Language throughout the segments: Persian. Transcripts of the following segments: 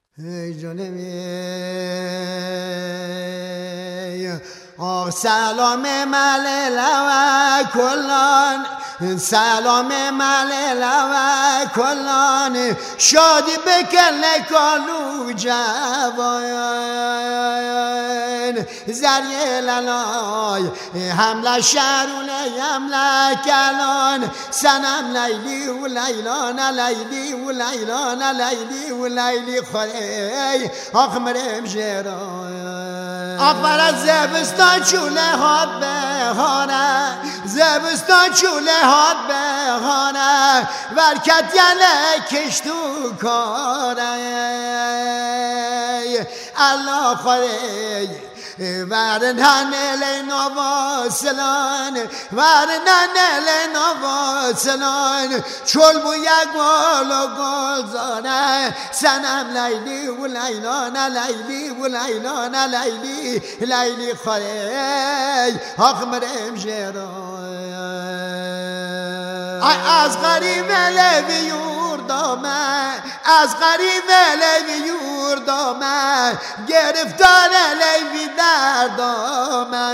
ای جانم آه سلام ملل و کلان، سلام ملل و کلان، شادی بکل کالو جوان، زریه للای حمله شرونه حمله کلان، سنم لیلی و لیلان لیلی و لیلان لیلی و لیلی خوری آخ مرم جران، آخ برای زبستان چوله هات بهانه، زبستان چوله هات بهانه، برکت یله کش تو کاره الله خوری ورنن لینا واسلان، ورنن لینا واسلان، چول بو یک گل و گل زانه، سنم لیلی و لیلان لیلی و لیلان لیلی لیلی خوری آخ مرم جران، از غریب لوی یوردامه، از غریب لوی یوردامه، گرفتار لوی دردامه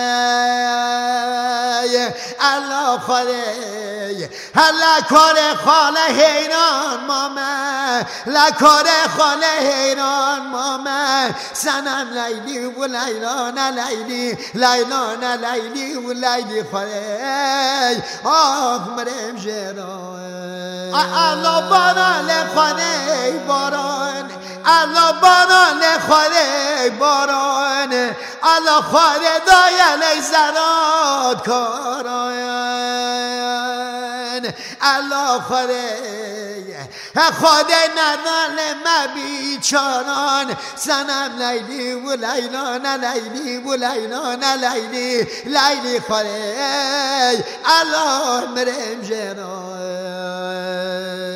الله خوری هلا کار خاله حیران مامه، لکار خاله حیران مامه، سنم لیلی و لیلان لیلی لیلان لیلی و لیلی خوری آخ مرم جران، الله باران خانه باران، الله باران خوری باران، الله خوری دایل زراد کاران، الله خوری خود ندان مبیچاران، سنم لیلی و لیلان لیلی و لیلان لیلی لیلی خوری الله مرم جران.